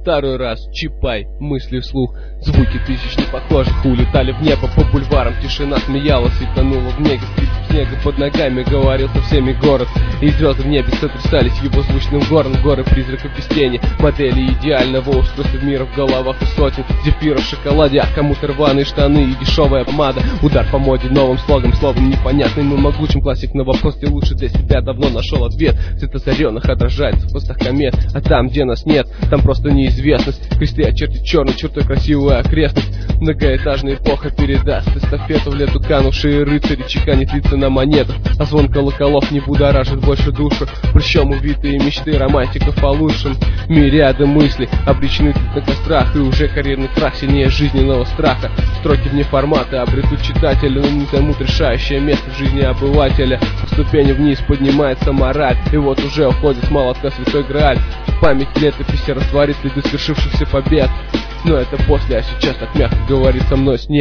второй раз чипай, мысли вслух. Звуки тысяч непохожих улетали в небо по бульварам. Тишина смеялась и тонула в неге. Скрип снега под ногами говорил со всеми город. И звезды в небе сотрясались его звучным гором. Горы призраков без тени, модели идеального устройства мира в головах и сотен зефиров в шоколаде. А кому-то рваные штаны и дешевая помада. Удар по моде новым слогом, словом непонятным и могучим. Классик на вопрос, где лучше для себя, давно нашел ответ. Цвет озаренных отражается в хвостах комет. А там, где нас нет, там просто неизвестность. Кресты очертит черной чертой красивую окрестность. Многоэтажная эпоха передаст эстафету в лету канувшие рыцари. Чеканит лица на монетах, а звон колоколов не будоражит больше душу. Причем увитые мечты романтиков о лучшем. Мириады мыслей обречены на кострах. И уже карьерный крах сильнее жизненного страха. Строки вне формата обретут читателя, но не займут решающее место в жизни обывателя. По ступени вниз поднимается мораль. И вот уже уходит с молотка святой Грааль. В память летописи растворит следы свершившихся побед. Но это после, а сейчас, так мягко говорит со мной снег.